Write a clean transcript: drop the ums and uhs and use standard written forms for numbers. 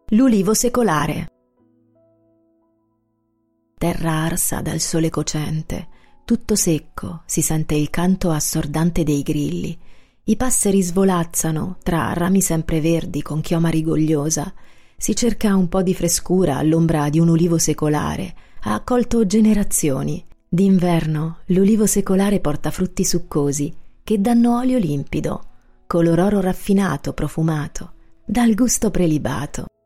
L'ulivo secolare. Terra arsa dal sole cocente, tutto secco, si sente il canto assordante dei grilli. I passeri svolazzano tra rami sempreverdi con chioma rigogliosa. Si cerca un po' di frescura all'ombra di un ulivo secolare. Ha accolto generazioni. D'inverno l'ulivo secolare porta frutti succosi che danno olio limpido, color oro raffinato, profumato, dal gusto prelibato.